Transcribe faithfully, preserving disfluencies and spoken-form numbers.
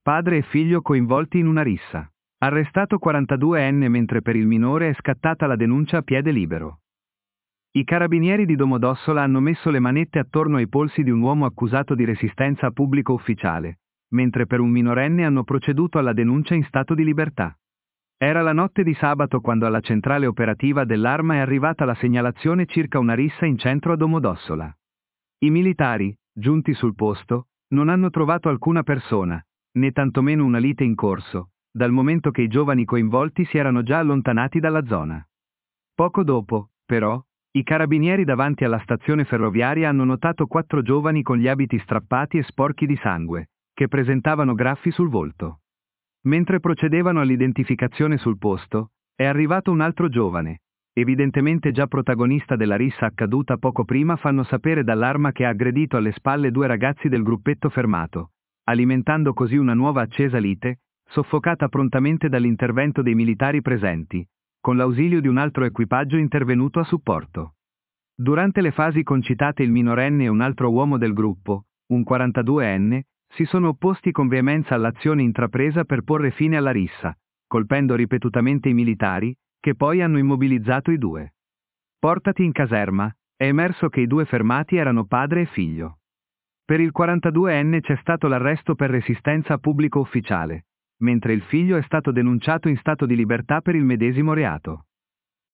padre e figlio coinvolti in una rissa. Arrestato quarantaduenne mentre per il minore è scattata la denuncia a piede libero. I carabinieri di Domodossola hanno messo le manette attorno ai polsi di un uomo accusato di resistenza a pubblico ufficiale, mentre per un minorenne hanno proceduto alla denuncia in stato di libertà. Era la notte di sabato quando alla centrale operativa dell'Arma è arrivata la segnalazione circa una rissa in centro a Domodossola. I militari, giunti sul posto, non hanno trovato alcuna persona, né tantomeno una lite in corso, dal momento che i giovani coinvolti si erano già allontanati dalla zona. Poco dopo, però, i carabinieri davanti alla stazione ferroviaria hanno notato quattro giovani con gli abiti strappati e sporchi di sangue, che presentavano graffi sul volto. Mentre procedevano all'identificazione sul posto, è arrivato un altro giovane, evidentemente già protagonista della rissa accaduta poco prima. Fanno sapere dall'Arma che ha aggredito alle spalle due ragazzi del gruppetto fermato, alimentando così una nuova accesa lite, soffocata prontamente dall'intervento dei militari presenti, con l'ausilio di un altro equipaggio intervenuto a supporto. Durante le fasi concitate il minorenne e un altro uomo del gruppo, un quarantaduenne, si sono opposti con veemenza all'azione intrapresa per porre fine alla rissa, colpendo ripetutamente i militari, che poi hanno immobilizzato i due. Portati in caserma, è emerso che i due fermati erano padre e figlio. Per il quarantaduenne c'è stato l'arresto per resistenza a pubblico ufficiale, mentre il figlio è stato denunciato in stato di libertà per il medesimo reato.